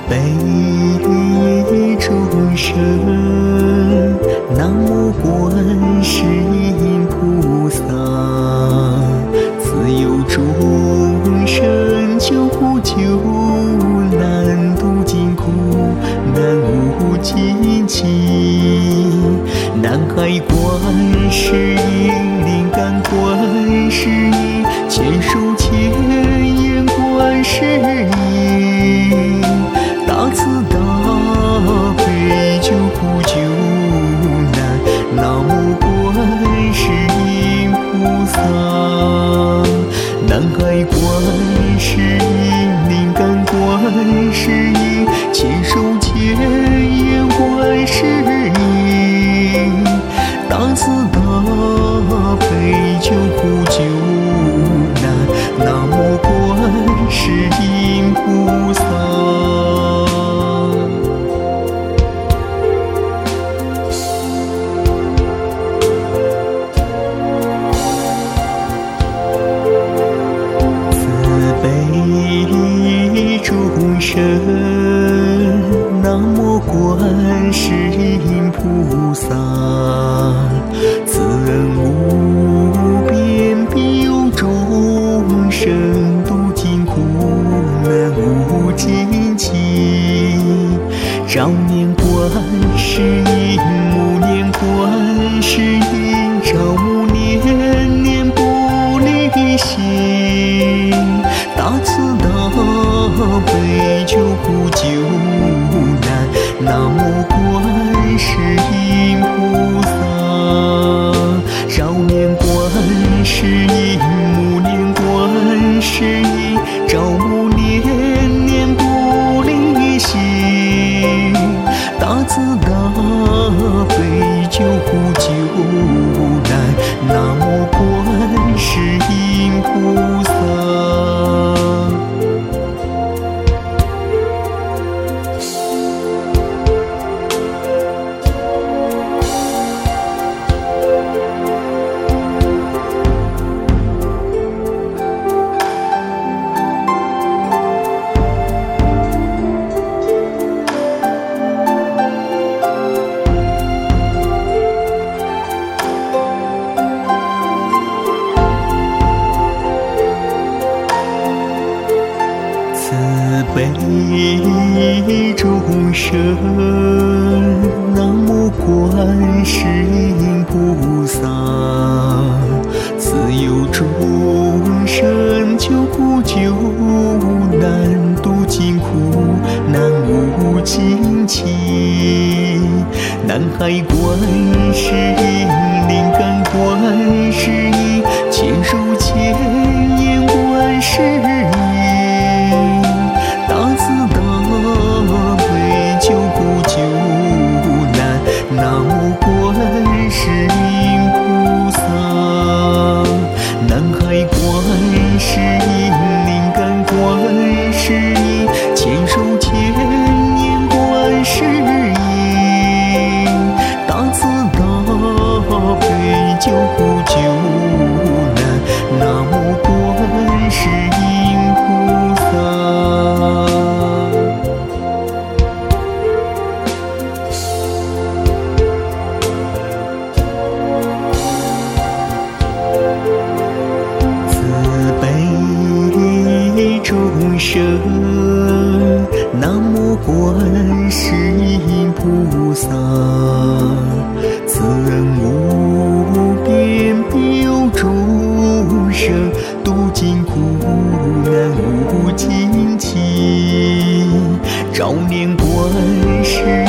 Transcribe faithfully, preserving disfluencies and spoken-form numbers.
悲众生，南无观世音菩萨，自有众生救苦救难，度尽苦难无尽期。南海观世音，灵感观世音，千手千眼观世音，大慈大悲救苦救难，南无观世音菩萨。南海观世音，灵感观世音，千手千眼观世音，大慈大悲救苦救难，南无观世音菩萨。众生，南无观世音菩萨，慈恩无边，庇佑众生，度尽苦难无尽期。朝念观世音，暮念观世音，朝暮念念不离心，大慈大悲救苦救难，南无观世音菩萨。朝念观世音，暮念观世音，朝暮念念不离心，大慈大悲救苦救难，南无观世音菩萨。悲众生，南无观世音菩萨，自有众生救苦救难，度尽苦难无尽期。南海观世音，灵感观世音，千手千眼观世音，大慈大悲救苦救难，南无观世音菩萨。南海观世音，灵感观世音，千手千眼观世音，大慈大悲救苦救难，南无观世音菩萨。众生，南无观世音菩萨，慈恩无边，庇佑众生，度尽苦难无尽期。朝念观世